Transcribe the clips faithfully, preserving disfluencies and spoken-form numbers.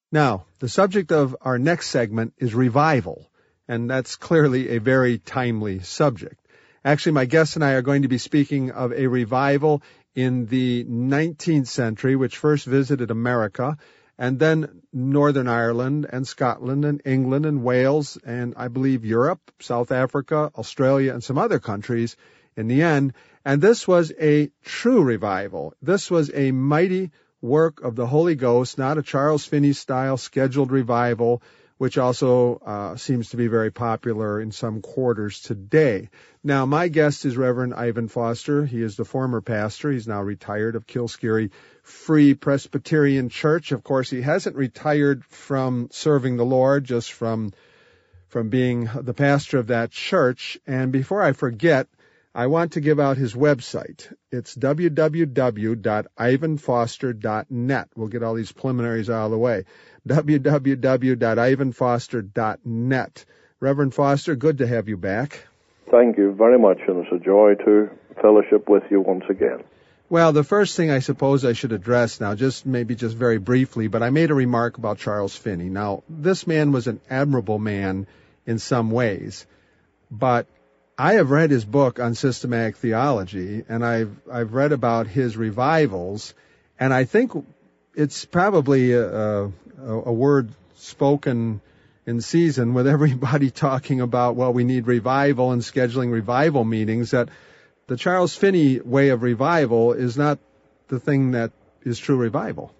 Now, the subject of our next segment is revival, and that's clearly a very timely subject. Actually, my guest and I are going to be speaking of a revival in the nineteenth century, which first visited America, and then Northern Ireland and Scotland and England and Wales and I believe Europe, South Africa, Australia, and some other countries in the end. And this was a true revival. This was a mighty work of the Holy Ghost, not a Charles Finney-style scheduled revival, which also uh, seems to be very popular in some quarters today. Now, my guest is Reverend Ivan Foster. He is the former pastor. He's now retired of Kilskeagh Free Presbyterian Church. Of course, he hasn't retired from serving the Lord, just from from being the pastor of that church. And before I forget, I want to give out his website. It's w w w dot ivan foster dot net. We'll get all these preliminaries out of the way. w w w dot ivan foster dot net. Reverend Foster, good to have you back. Thank you very much, and it's a joy to fellowship with you once again. Well, the first thing I suppose I should address now, just maybe just very briefly, but I made a remark about Charles Finney. Now, this man was an admirable man in some ways, but I have read his book on systematic theology, and I've I've read about his revivals, and I think it's probably a, a, a word spoken in season with everybody talking about, well, we need revival and scheduling revival meetings, that the Charles Finney way of revival is not the thing that is true revival.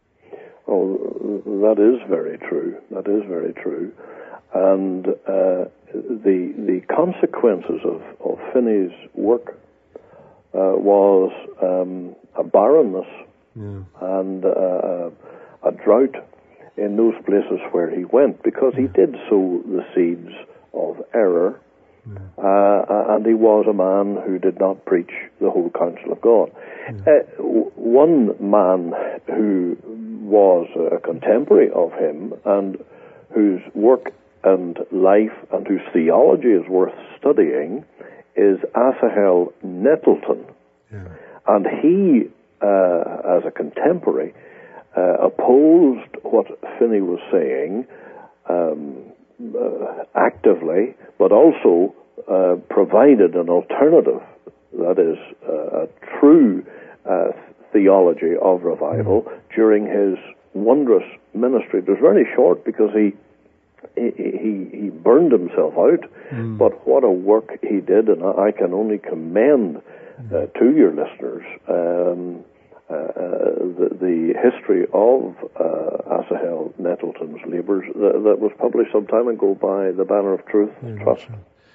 Oh, that is very true. That is very true. And uh, the the consequences of, of Finney's work uh, was um, a barrenness yeah. and uh, a drought in those places where he went, because he did sow the seeds of error, yeah. uh, and he was a man who did not preach the whole counsel of God. Yeah. Uh, one man who was a contemporary of him and whose work and life and whose theology is worth studying is Asahel Nettleton. Yeah. And he, uh, as a contemporary, uh, opposed what Finney was saying um, uh, actively, but also uh, provided an alternative, that is, uh, a true uh, theology of revival mm. during his wondrous ministry. It was very short because he He, he he burned himself out, mm. but what a work he did, and I can only commend uh, to your listeners um, uh, the, the history of uh, Asahel Nettleton's labours that, that was published some time ago by the Banner of Truth mm-hmm. Trust.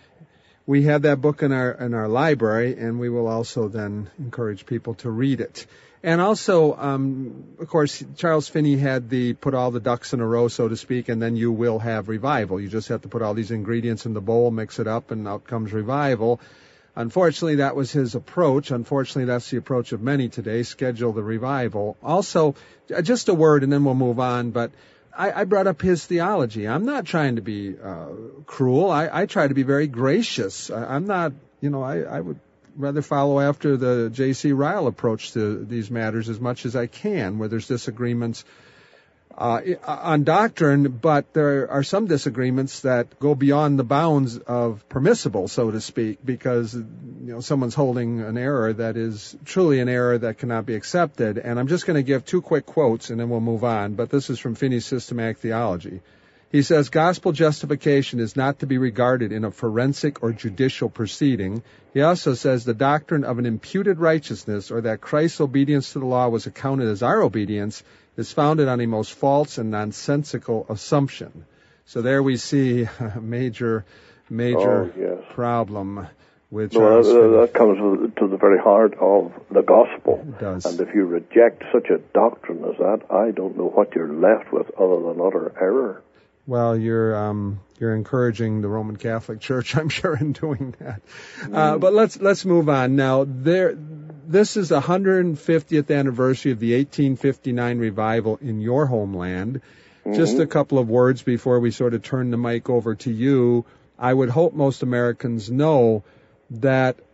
We have that book in our in our library, and we will also then encourage people to read it. And also, um, of course, Charles Finney had the put all the ducks in a row, so to speak, and then you will have revival. You just have to put all these ingredients in the bowl, mix it up, and out comes revival. Unfortunately, that was his approach. Unfortunately, that's the approach of many today, schedule the revival. Also, just a word, and then we'll move on, but I, I brought up his theology. I'm not trying to be uh, cruel. I, I try to be very gracious. I, I'm not, you know, I, I would rather follow after the J C Ryle approach to these matters as much as I can, where there's disagreements uh, on doctrine, but there are some disagreements that go beyond the bounds of permissible, so to speak, because you know someone's holding an error that is truly an error that cannot be accepted. And I'm just going to give two quick quotes, and then we'll move on. But this is from Finney's Systematic Theology. He says, gospel justification is not to be regarded in a forensic or judicial proceeding. He also says the doctrine of an imputed righteousness, or that Christ's obedience to the law was accounted as our obedience, is founded on a most false and nonsensical assumption. So there we see a major, major oh, yes. problem with no, Charles that, that comes to the very heart of the gospel. It does. And if you reject such a doctrine as that, I don't know what you're left with other than utter error. Well, you're um, you're encouraging the Roman Catholic Church, I'm sure, in doing that. Mm. Uh, but let's let's move on now. There, this is the one hundred fiftieth anniversary of the eighteen fifty-nine revival in your homeland. Mm-hmm. Just a couple of words before we sort of turn the mic over to you. I would hope most Americans know that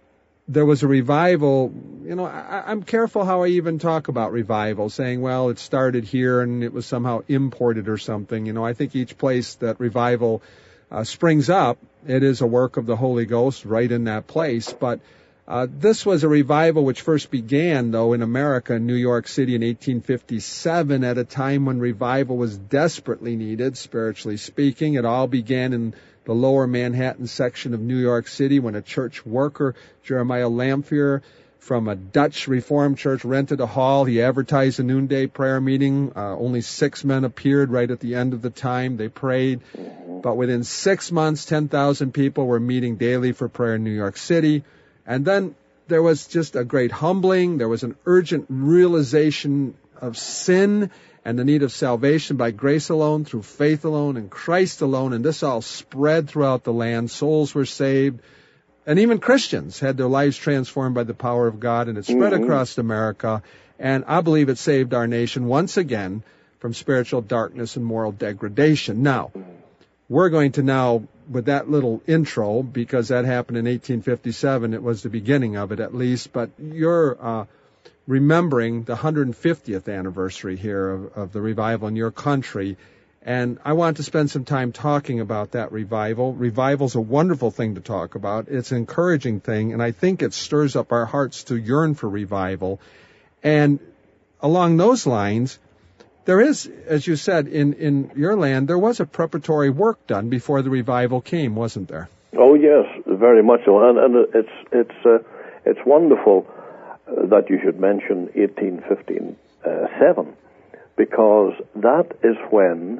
there was a revival. You know, I, I'm careful how I even talk about revival, saying, well, it started here and it was somehow imported or something. You know, I think each place that revival uh, springs up, it is a work of the Holy Ghost right in that place. But uh, this was a revival which first began, though, in America, in New York City in eighteen fifty-seven, at a time when revival was desperately needed, spiritually speaking. It all began in the lower Manhattan section of New York City when a church worker, Jeremiah Lamphere, from a Dutch Reformed church, rented a hall. He advertised a noonday prayer meeting. Uh, only six men appeared right at the end of the time. They prayed. But within six months, ten thousand people were meeting daily for prayer in New York City. And then there was just a great humbling. There was an urgent realization of sin and the need of salvation by grace alone, through faith alone, in Christ alone. And this all spread throughout the land. Souls were saved. And even Christians had their lives transformed by the power of God. And it spread mm-hmm. across America. And I believe it saved our nation once again from spiritual darkness and moral degradation. Now, we're going to now, with that little intro, because that happened in eighteen fifty-seven, it was the beginning of it at least, but you're uh, remembering the one hundred fiftieth anniversary here of, of the revival in your country. And I want to spend some time talking about that revival. Revival's a wonderful thing to talk about. It's an encouraging thing, and I think it stirs up our hearts to yearn for revival. And along those lines, there is, as you said, in, in your land, there was a preparatory work done before the revival came, wasn't there? Oh, yes, very much so. And, and it's, it's, uh, it's wonderful that you should mention eighteen fifty-seven, because that is when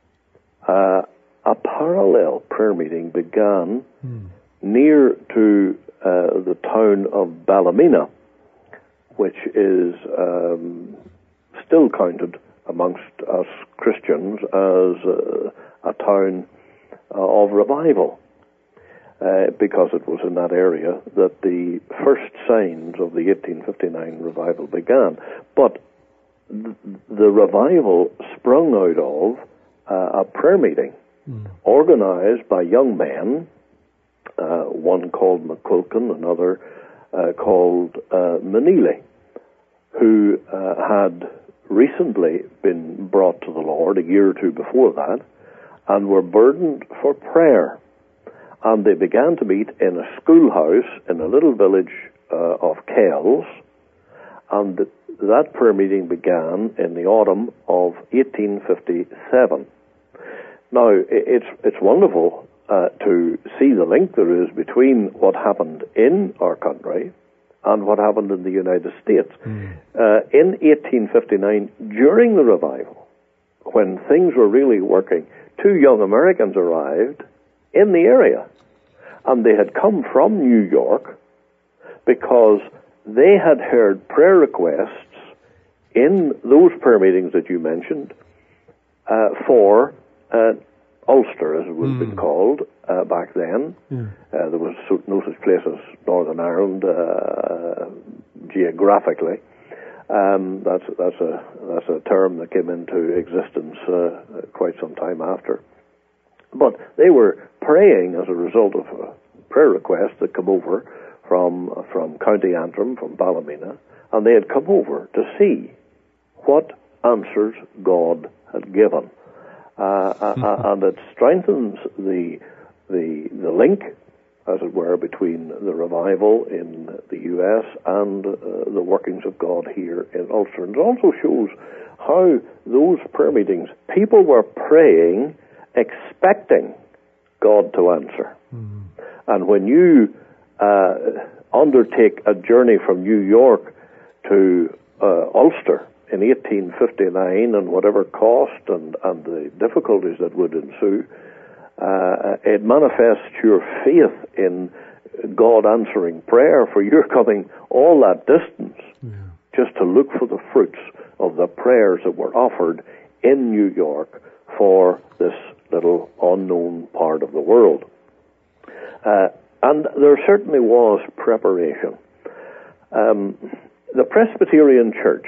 uh, a parallel prayer meeting began hmm. near to uh, the town of Ballymena, which is um, still counted amongst us Christians as uh, a town uh, of revival. Uh, because it was in that area that the first signs of the eighteen fifty-nine revival began. But th- the revival sprung out of uh, a prayer meeting mm. organized by young men, uh, one called McQuilkin, another uh, called uh, Manili, who uh, had recently been brought to the Lord a year or two before that, and were burdened for prayer. And they began to meet in a schoolhouse in a little village uh, of Kells, and th- that prayer meeting began in the autumn of eighteen fifty-seven. Now, it's it's wonderful uh, to see the link there is between what happened in our country and what happened in the United States. Mm. Uh, in eighteen fifty-nine, during the revival, when things were really working, two young Americans arrived in the area, and they had come from New York because they had heard prayer requests in those prayer meetings that you mentioned uh, for uh, Ulster, as it would have mm. been called uh, back then. Yeah. Uh, there was no such place as Northern Ireland uh, geographically. Um, that's that's a that's a term that came into existence uh, quite some time after. But they were praying as a result of a prayer request that come over from from County Antrim, from Ballymena, and they had come over to see what answers God had given, uh, uh, and it strengthens the the the link, as it were, between the revival in the U S and uh, the workings of God here in Ulster. And it also shows how those prayer meetings, people were praying expecting God to answer. Mm-hmm. And when you uh, undertake a journey from New York to uh, Ulster in eighteen fifty-nine, and whatever cost and, and the difficulties that would ensue, uh, it manifests your faith in God answering prayer, for you're coming all that distance yeah. just to look for the fruits of the prayers that were offered in New York for this little unknown part of the world. Uh, and there certainly was preparation. Um, the Presbyterian Church,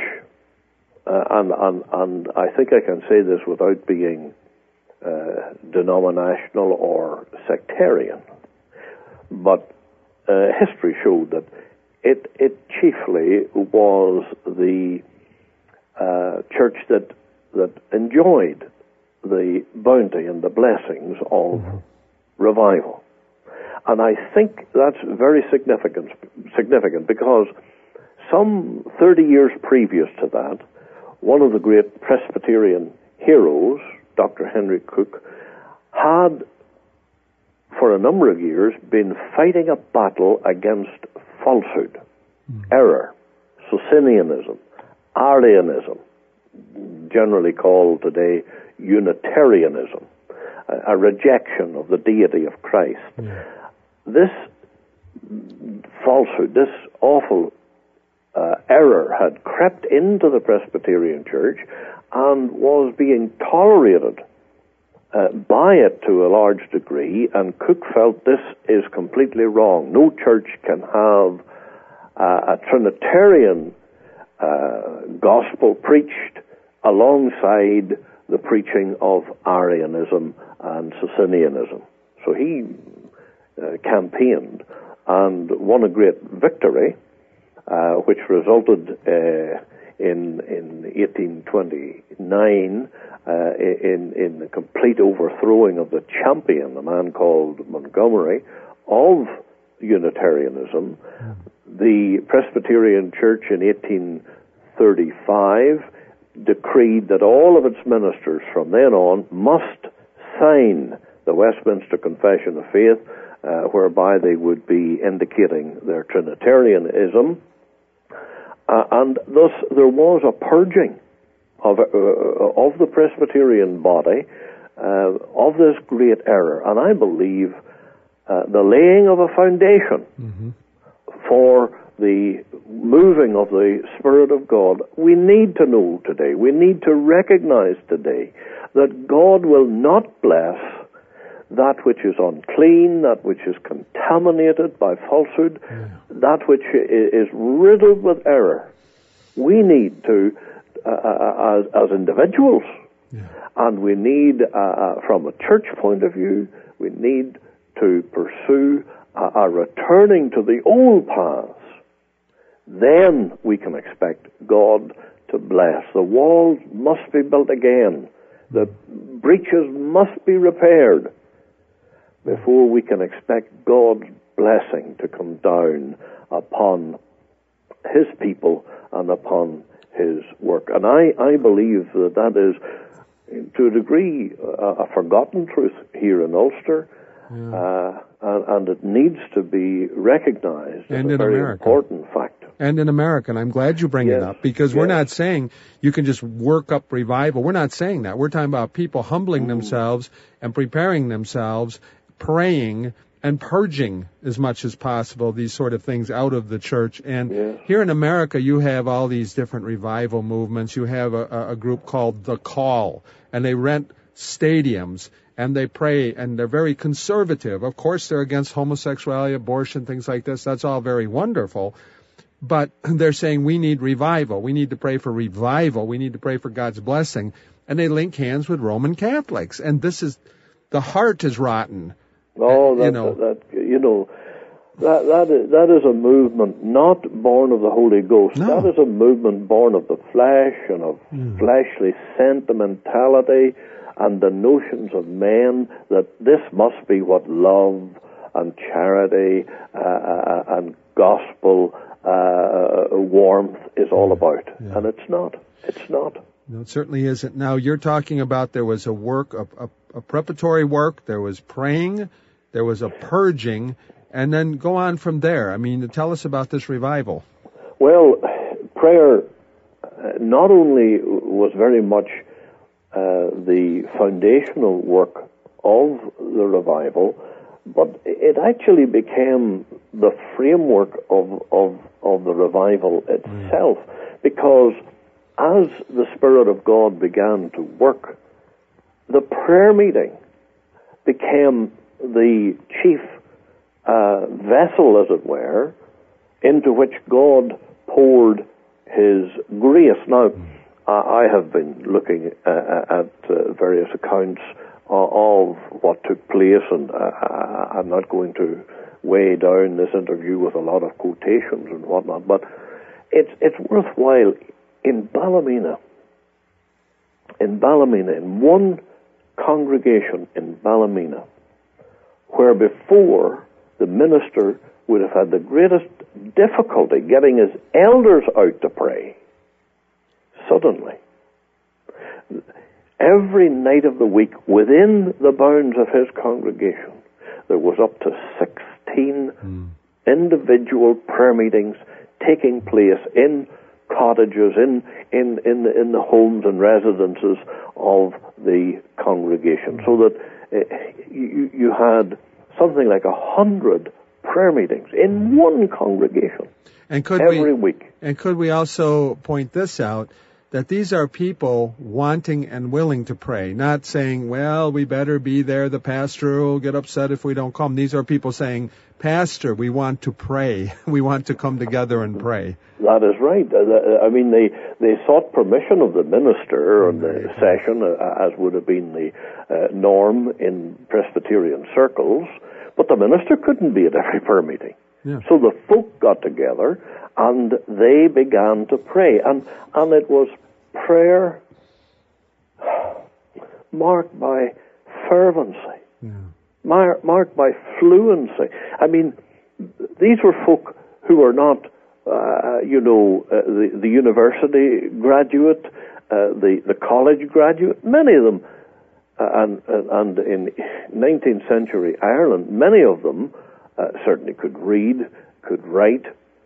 uh, and, and, and I think I can say this without being uh, denominational or sectarian, but uh, history showed that it it chiefly was the uh, church that that enjoyed the bounty and the blessings of mm-hmm. revival. And I think that's very significant, significant because some thirty years previous to that, one of the great Presbyterian heroes, Doctor Henry Cook, had for a number of years been fighting a battle against falsehood, mm. error, Socinianism, Arianism, generally called today Unitarianism, a, a rejection of the deity of Christ. Mm. This falsehood, this awful uh, error had crept into the Presbyterian Church and was being tolerated uh, by it to a large degree, and Cook felt this is completely wrong. No church can have uh, a Trinitarian uh, gospel preached alongside the preaching of Arianism and Socinianism. So he uh, campaigned and won a great victory, uh, which resulted uh, in in eighteen twenty-nine uh, in in the complete overthrowing of the champion, a man called Montgomery, of Unitarianism. The Presbyterian Church in eighteen thirty-five decreed that all of its ministers from then on must sign the Westminster Confession of Faith, uh, whereby they would be indicating their Trinitarianism. Uh, and thus there was a purging of, uh, of the Presbyterian body uh, of this great error. And I believe uh, the laying of a foundation mm-hmm. for the moving of the Spirit of God, we need to know today, we need to recognize today that God will not bless that which is unclean, that which is contaminated by falsehood, yeah. that which is riddled with error. We need to, uh, as, as individuals, yeah. and we need, uh, from a church point of view, we need to pursue a, a returning to the old paths. Then we can expect God to bless. The walls must be built again. The breaches must be repaired before we can expect God's blessing to come down upon His people and upon His work. And I, I believe that that is, to a degree, a, a forgotten truth here in Ulster, yeah. uh, and, and it needs to be recognized as a very America. important fact. And in America, and I'm glad you bring yes. it up, because yes. we're not saying you can just work up revival. We're not saying that. We're talking about people humbling mm. themselves and preparing themselves, praying and purging as much as possible these sort of things out of the church. And yes. here in America, you have all these different revival movements. You have a, a group called The Call, and they rent stadiums, and they pray, and they're very conservative. Of course, they're against homosexuality, abortion, things like this. That's all very wonderful. But they're saying we need revival. We need to pray for revival. We need to pray for God's blessing. And they link hands with Roman Catholics. And this is, the heart is rotten. Oh, that, you know, that, you know that, that, is, that is a movement not born of the Holy Ghost. No. That is a movement born of the flesh and of mm. fleshly sentimentality and the notions of men that this must be what love and charity uh, and gospel Uh, warmth is all about, yeah. and it's not. It's not. No, it certainly isn't. Now, you're talking about there was a work, a, a, a preparatory work, there was praying, there was a purging, and then go on from there. I mean, tell us about this revival. Well, prayer not only was very much uh, the foundational work of the revival, but it actually became the framework of, of, of the revival itself, mm. because as the Spirit of God began to work, the prayer meeting became the chief uh, vessel, as it were, into which God poured His grace. Now, mm. I have been looking uh, at uh, various accounts of what took place, and uh, I'm not going to weigh down this interview with a lot of quotations and whatnot, but it's it's worthwhile. In Ballymena, in Ballymena, in one congregation in Ballymena, where before the minister would have had the greatest difficulty getting his elders out to pray, suddenly, every night of the week, within the bounds of his congregation, there was up to sixteen mm. individual prayer meetings taking place in cottages, in in in the, in the homes and residences of the congregation, so that uh, you you had something like a hundred prayer meetings in one congregation and could every we, week. And could we also point this out, that these are people wanting and willing to pray, not saying, well, we better be there, the pastor will get upset if we don't come. These are people saying, Pastor, we want to pray. We want to come together and pray. That is right. I mean, they, they sought permission of the minister on the session, as would have been the uh, norm in Presbyterian circles, but the minister couldn't be at every prayer meeting. Yeah. So the folk got together and they began to pray. And, and it was prayer marked by fervency, yeah. mar- marked by fluency. I mean, these were folk who were not, uh, you know, uh, the, the university graduate, uh, the, the college graduate, many of them, uh, and, and in nineteenth century Ireland, many of them uh, certainly could read, could write,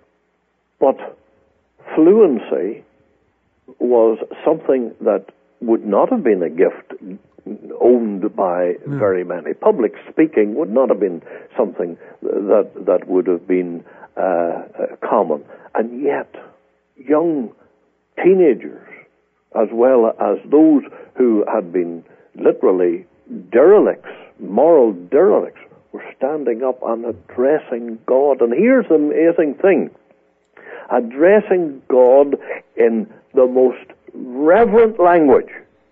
but fluency was something that would not have been a gift owned by mm. very many. Public speaking would not have been something that that would have been uh, uh, common. And yet, young teenagers, as well as those who had been literally derelicts, moral derelicts, were standing up and addressing God. And here's the amazing thing. Addressing God in the most reverent language.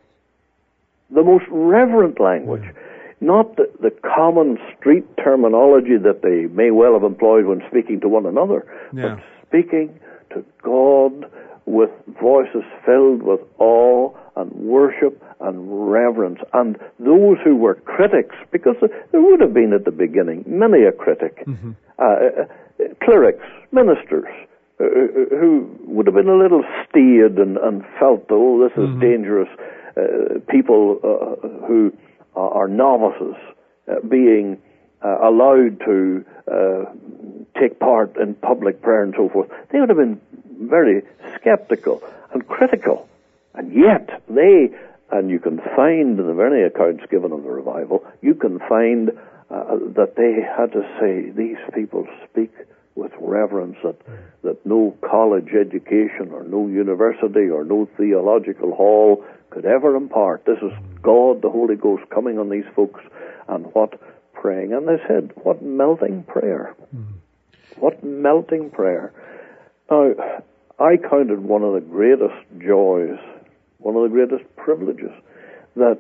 The most reverent language. Not the, the common street terminology that they may well have employed when speaking to one another, yeah. but speaking to God with voices filled with awe and worship and reverence. And those who were critics, because there would have been at the beginning many a critic, mm-hmm. uh, uh, clerics, ministers, uh, who would have been a little staid and, and felt, oh, this is mm-hmm. dangerous. Uh, people uh, who are novices uh, being uh, allowed to uh, take part in public prayer and so forth, they would have been very skeptical and critical. And yet they, and you can find in the very accounts given of the revival, you can find uh, that they had to say, these people speak with reverence that, that no college education or no university or no theological hall could ever impart. This is God, the Holy Ghost, coming on these folks, and what praying. And they said, what melting prayer. Mm. What melting prayer. Now, I counted one of the greatest joys, one of the greatest privileges, that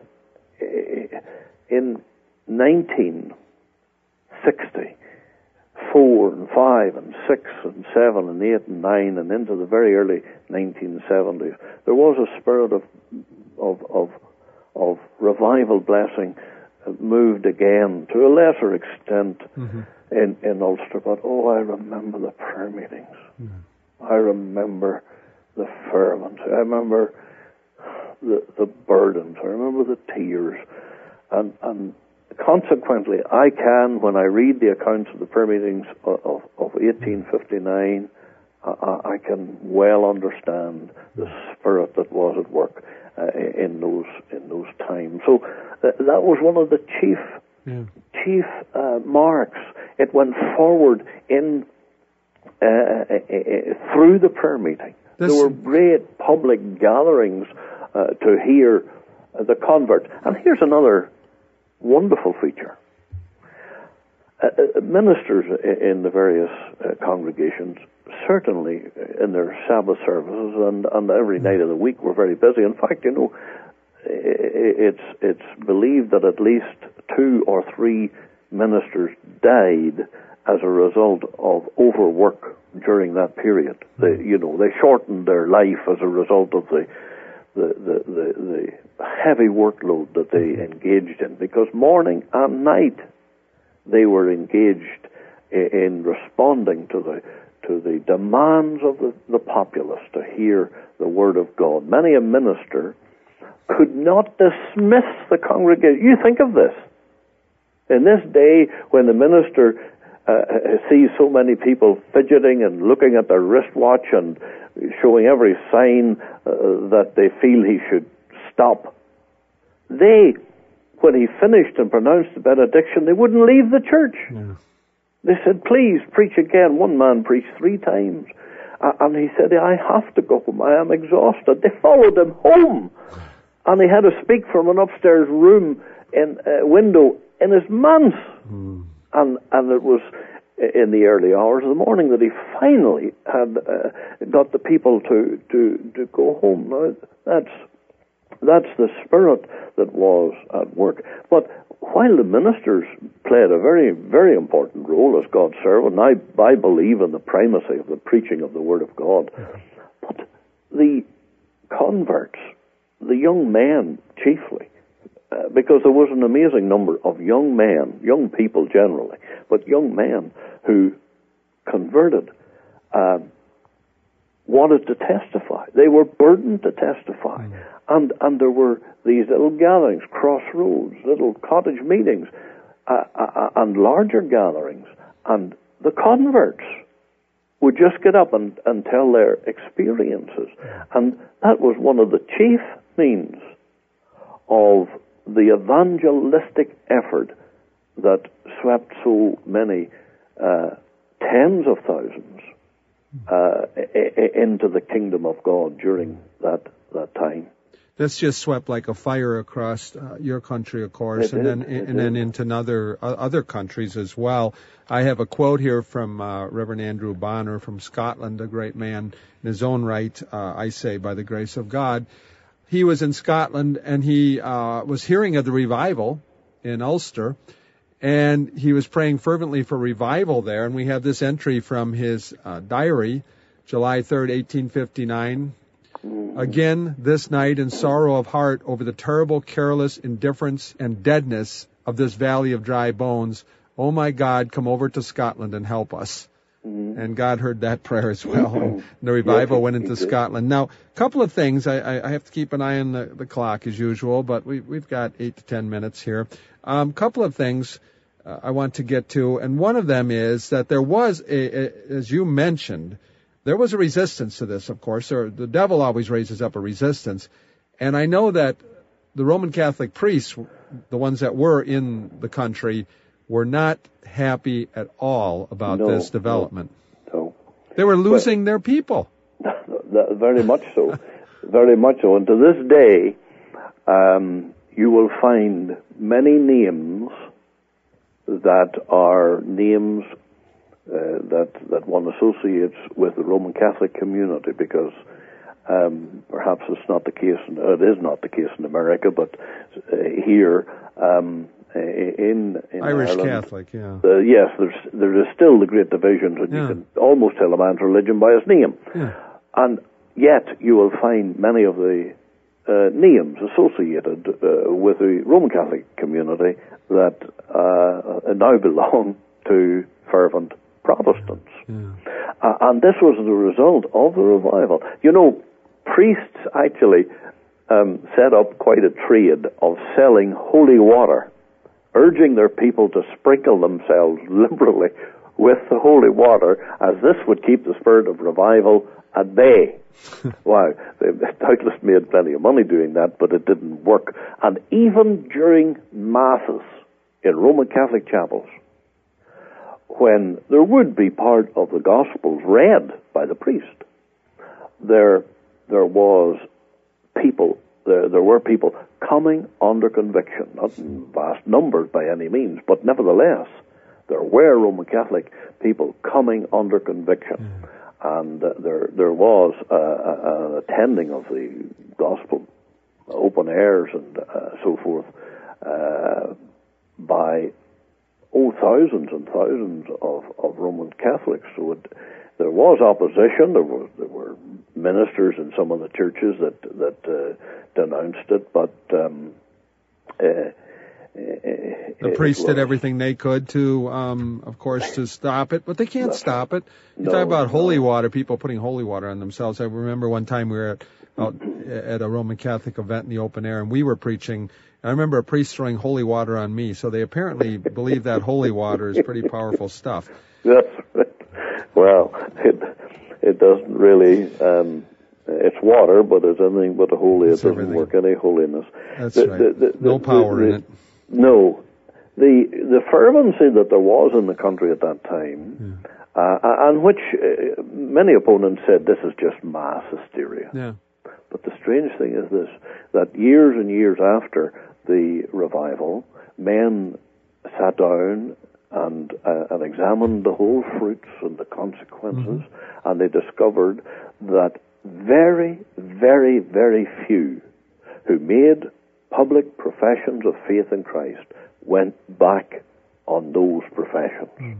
in nineteen sixty, four and five and six and seven and eight and nine and into the very early nineteen seventies, there was a spirit of of of, of revival blessing moved again to a lesser extent mm-hmm. in, in Ulster. But oh, I remember the prayer meetings. Mm-hmm. I remember the fervent. I remember the the burdens. I remember the tears. And and consequently, I can, when I read the accounts of the prayer meetings of, of, of eighteen fifty-nine, I, I can well understand the spirit that was at work uh, in those in those times. So uh, that was one of the chief yeah. chief uh, marks. It went forward in uh, uh, uh, through the prayer meeting. This... There were great public gatherings uh, to hear uh, the convert. And here's another wonderful feature. Uh, uh, ministers in the various uh, congregations, certainly in their Sabbath services and, and every night of the week, were very busy. In fact, you know, it's it's believed that at least two or three ministers died as a result of overwork during that period. They, you know, they shortened their life as a result of the the the, the, the heavy workload that they engaged in, because morning and night they were engaged in, in responding to the to the demands of the, the populace to hear the word of God. Many a minister could not dismiss the congregation. You think of this. In this day when the minister uh, sees so many people fidgeting and looking at their wristwatch and showing every sign uh, that they feel he should stop, they, when he finished and pronounced the benediction, they wouldn't leave the church. Yeah. They said, please, preach again. One man preached three times. Uh, and he said, I have to go home. I am exhausted. They followed him home. And he had to speak from an upstairs room in a window in his manse. Mm. And and it was in the early hours of the morning that he finally had uh, got the people to, to, to go home. Now, that's, that's the spirit that was at work. But while the ministers played a very, very important role as God's servant, I, I believe in the primacy of the preaching of the Word of God, but the converts, the young men chiefly, uh, because there was an amazing number of young men, young people generally, but young men who converted, uh, wanted to testify. They were burdened to testify. Mm. And and there were these little gatherings, crossroads, little cottage meetings, uh, uh, and larger gatherings. And the converts would just get up and, and tell their experiences. And that was one of the chief means of the evangelistic effort that swept so many uh, tens of thousands uh, into the kingdom of God during that, that time. That's just swept like a fire across uh, your country, of course, it and is, then and is. then into other uh, other countries as well. I have a quote here from uh, Reverend Andrew Bonner from Scotland, a great man in his own right, uh, I say, by the grace of God. He was in Scotland, and he uh, was hearing of the revival in Ulster, and he was praying fervently for revival there. And we have this entry from his uh, diary, July third, eighteen fifty-nine. Again, this night in sorrow of heart over the terrible careless indifference and deadness of this valley of dry bones, oh my God, come over to Scotland and help us. Mm-hmm. And God heard that prayer as well. And the revival went into Scotland. Now, a couple of things. I, I have to keep an eye on the, the clock as usual, but we, we've got eight to ten minutes here. A um, couple of things uh, I want to get to, and one of them is that there was, a, a, as you mentioned, there was a resistance to this, of course, or the devil always raises up a resistance. And I know that the Roman Catholic priests, the ones that were in the country, were not happy at all about no, this development. No, no. They were losing but, their people. Very much so. Very much so. And to this day, um, you will find many names that are names Uh, that that one associates with the Roman Catholic community, because um, perhaps it's not the case. In, it is not the case in America, but uh, here um, in, in Irish Ireland, Catholic, yeah, uh, yes, there's there is still the great divisions, and yeah. you can almost tell a man's religion by his name. Yeah. And yet you will find many of the uh, names associated uh, with the Roman Catholic community that uh, now belong to fervent Protestants. Yeah. Uh, and this was the result of the revival. You know, priests actually um, set up quite a trade of selling holy water, urging their people to sprinkle themselves liberally with the holy water, as this would keep the spirit of revival at bay. Wow, they doubtless made plenty of money doing that, but it didn't work. And even during masses in Roman Catholic chapels, when there would be part of the Gospels read by the priest, there there was people, there, there were people coming under conviction, not in vast numbers by any means, but nevertheless, there were Roman Catholic people coming under conviction, mm. and uh, there there was uh, an attending of the Gospel, open airs and uh, so forth, uh, by oh thousands and thousands of, of Roman Catholics. So it, there was opposition. There were there were ministers in some of the churches that that uh, denounced it, but um, uh, the priests did everything they could to, um, of course, to stop it, but they can't stop it. You no, talk about no. holy water, people putting holy water on themselves. I remember one time we were at, out at a Roman Catholic event in the open air, and we were preaching. I remember a priest throwing holy water on me, so they apparently believe that holy water is pretty powerful stuff. That's right. Well, it it doesn't really. Um, it's water, but it's anything but a holy. It's it doesn't everything. work any holiness. That's the, right. The, the, no the, power the, in it. No, the the fervency that there was in the country at that time, yeah. uh, and which uh, many opponents said this is just mass hysteria. Yeah. But the strange thing is this: that years and years after the revival, men sat down and uh, and examined the whole fruits and the consequences, mm-hmm. and they discovered that very, very, very few who made public professions of faith in Christ went back on those professions. Mm.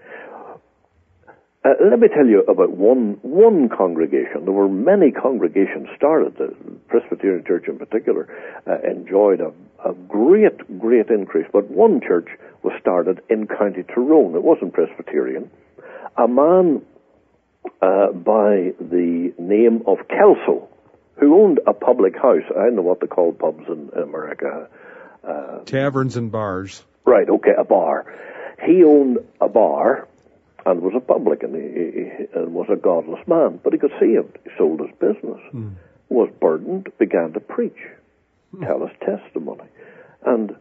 Uh, let me tell you about one one congregation. There were many congregations started. The Presbyterian Church in particular uh, enjoyed a, a great, great increase. But one church was started in County Tyrone. It wasn't Presbyterian. A man uh, by the name of Kelso, who owned a public house. I know what they call pubs in America. Uh, Taverns and bars. Right, okay, a bar. He owned a bar and was a publican. He, he, he was a godless man, but he got saved. He sold his business, mm. was burdened, began to preach, mm. tell his testimony. And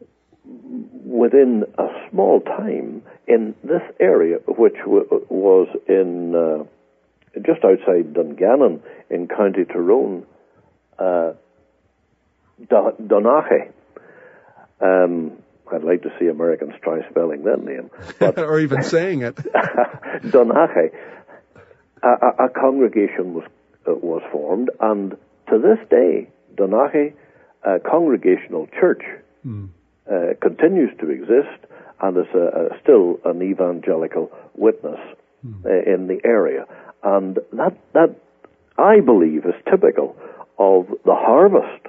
within a small time, in this area, which w- was in... Uh, just outside Dungannon in County Tyrone, uh, Donaghey. Um, I'd like to see Americans try spelling that name. But or even saying it. Donaghey. A, a, a congregation was uh, was formed, and to this day, Donaghey uh, Congregational Church mm. uh, continues to exist and is a, a, still an evangelical witness mm. uh, in the area. And that, that, I believe, is typical of the harvest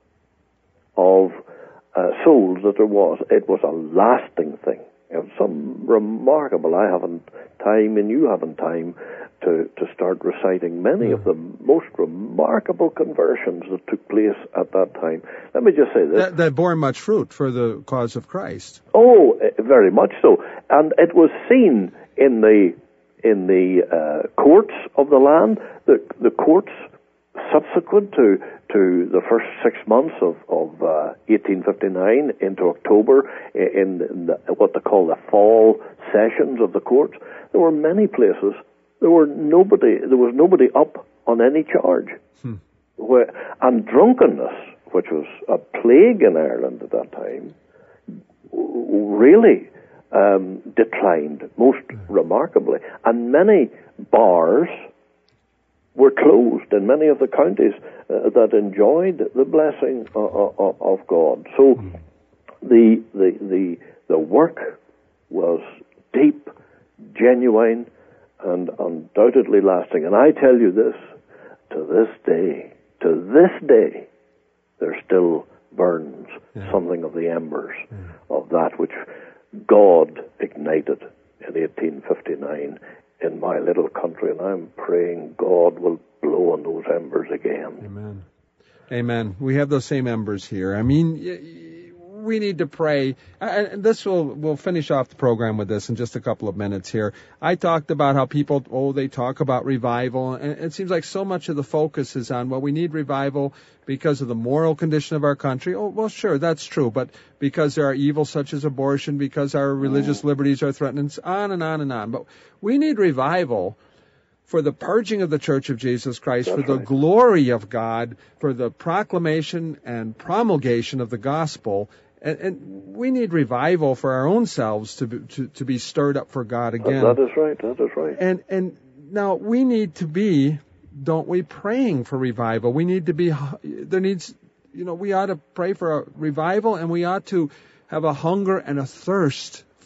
of uh, souls that there was. It was a lasting thing. It was some remarkable, I haven't time and you haven't time to, to start reciting many mm. of the most remarkable conversions that took place at that time. Let me just say this. That, that bore much fruit for the cause of Christ. Oh, very much so. And it was seen in the in the uh, courts of the land, the the courts subsequent to to the first six months of of uh, eighteen fifty-nine into October, in, in the, what they call the fall sessions of the courts, there were many places there were nobody there was nobody up on any charge, hmm. where, and drunkenness, which was a plague in Ireland at that time, really. Um, declined most remarkably, and many bars were closed in many of the counties uh, that enjoyed the blessing of, of, of God. So mm. the, the the the work was deep, genuine, and undoubtedly lasting. And I tell you this: to this day, to this day, there still burns yeah. something of the embers yeah. of that which God ignited in eighteen fifty-nine in my little country, and I'm praying God will blow on those embers again. Amen. Amen. We have those same embers here. I mean, we need to pray. And this will, we'll finish off the program with this in just a couple of minutes here. I talked about how people, oh, they talk about revival, and it seems like so much of the focus is on, well, we need revival because of the moral condition of our country. Oh, well, sure, that's true, but because there are evils such as abortion, because our religious liberties are threatened, and on and on and on. But we need revival for the purging of the Church of Jesus Christ, That's for the right. glory of God, for the proclamation and promulgation of the gospel. And, and we need revival for our own selves to be, to, to be stirred up for God again. That is right. That is right. And and now we need to be, don't we, praying for revival. We need to be, there needs, you know, we ought to pray for a revival, and we ought to have a hunger and a thirst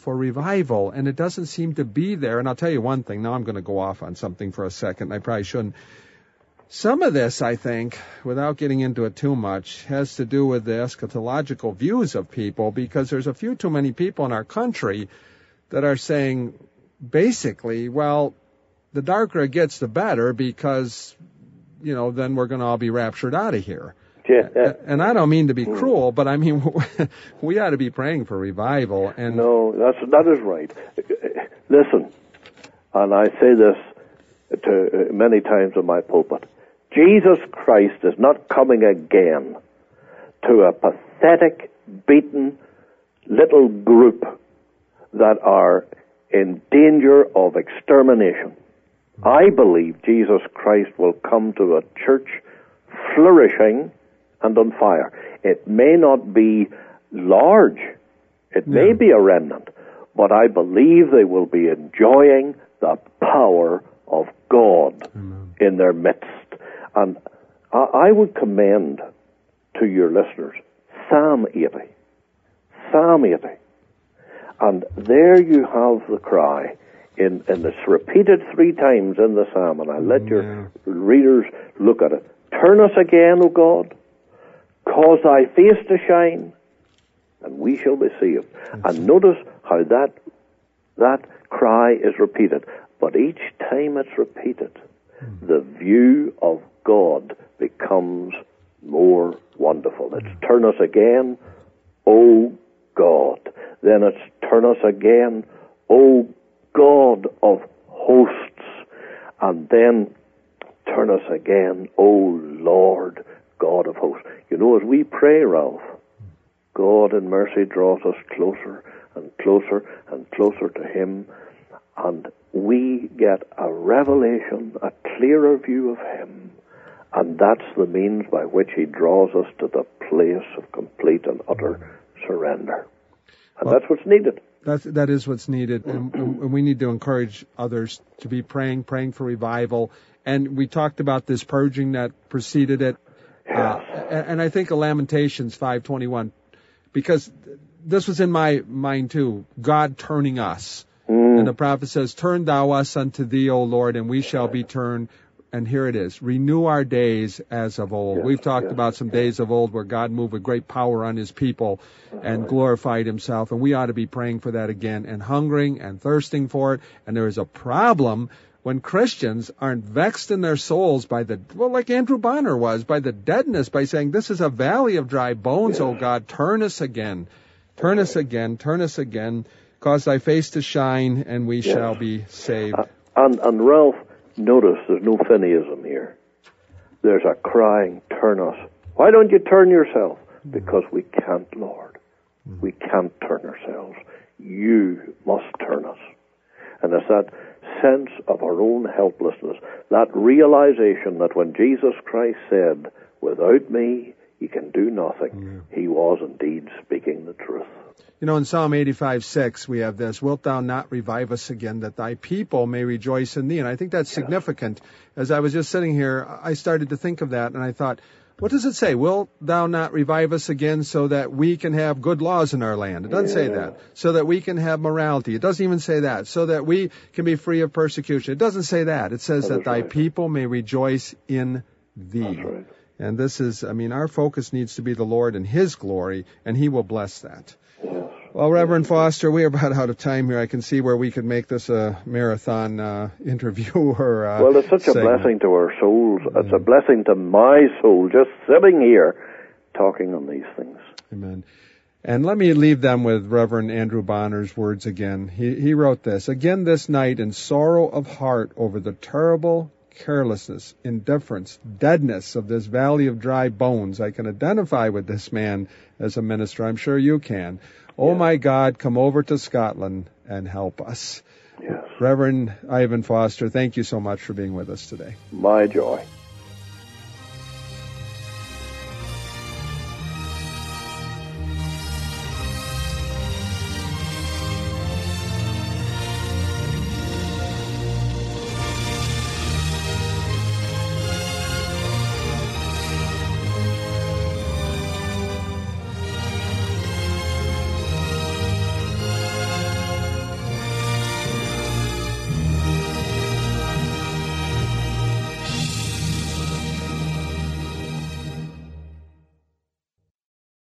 for revival, and it doesn't seem to be there. And I'll tell you one thing. Now I'm going to go off on something for a second. I probably shouldn't. Some of this, I think, without getting into it too much, has to do with the eschatological views of people, because there's a few too many people in our country that are saying, basically, well, the darker it gets, the better, because, you know, then we're going to all be raptured out of here. Yeah. And I don't mean to be cruel, but I mean, we ought to be praying for revival. And no, that's that is right. Listen, and I say this to uh, many times in my pulpit: Jesus Christ is not coming again to a pathetic, beaten little group that are in danger of extermination. I believe Jesus Christ will come to a church flourishing and on fire. It may not be large, it may be a remnant, but I believe they will be enjoying the power of God Amen. In their midst. And I would commend to your listeners Psalm eighty. Psalm eighty. And there you have the cry, in, and it's repeated three times in the Psalm, and I let yeah. your readers look at it. Turn us again, O God, cause thy face to shine, and we shall be saved. That's and notice how that that cry is repeated. But each time it's repeated, hmm. the view of God becomes more wonderful. It's hmm. turn us again, O God. Then it's turn us again, O God of hosts. And then turn us again, O Lord God of hosts. You know, as we pray, Ralph, God in mercy draws us closer and closer and closer to Him, and we get a revelation, a clearer view of Him, and that's the means by which He draws us to the place of complete and utter surrender. And well, that's what's needed. That's, that is what's needed, and, and we need to encourage others to be praying, praying for revival. And we talked about this purging that preceded it. Yes. Uh, and, and I think of Lamentations five twenty-one, because this was in my mind too, God turning us. Mm. And the prophet says, turn thou us unto thee, O Lord, and we shall be turned. And here it is, renew our days as of old. Yes, We've talked yes, about some yes. days of old where God moved with great power on His people and right. glorified Himself. And we ought to be praying for that again and hungering and thirsting for it. And there is a problem when Christians aren't vexed in their souls by the, well, like Andrew Bonner was, by the deadness, by saying, this is a valley of dry bones, yes. O God, turn us again, turn us again, turn us again, cause thy face to shine, and we yes. shall be saved. Uh, and, and Ralph, notice there's no Phineasm here. There's a crying, turn us. Why don't you turn yourself? Because we can't, Lord. We can't turn ourselves. You must turn us. And it's that sense of our own helplessness, that realization that when Jesus Christ said, without me, you can do nothing, yeah. He was indeed speaking the truth. You know, in Psalm eighty-five six, we have this, wilt thou not revive us again, that thy people may rejoice in thee? And I think that's yes. significant. As I was just sitting here, I started to think of that, and I thought, what does it say? Wilt thou not revive us again so that we can have good laws in our land? It doesn't yeah. say that. So that we can have morality. It doesn't even say that. So that we can be free of persecution. It doesn't say that. It says that, that thy right. people may rejoice in thee. That's right. And this is, I mean, our focus needs to be the Lord and His glory, and He will bless that. Yes. Well, Reverend Foster, we are about out of time here. I can see where we could make this a marathon uh, interview or uh, Well, it's such segment. a blessing to our souls. Yeah. It's a blessing to my soul, just sitting here talking on these things. Amen. And let me leave them with Reverend Andrew Bonner's words again. He, he wrote this, again this night in sorrow of heart over the terrible carelessness, indifference, deadness of this valley of dry bones. I can identify with this man as a minister. I'm sure you can. Oh, yes. My God, come over to Scotland and help us. Yes. Reverend Ivan Foster, thank you so much for being with us today. My joy.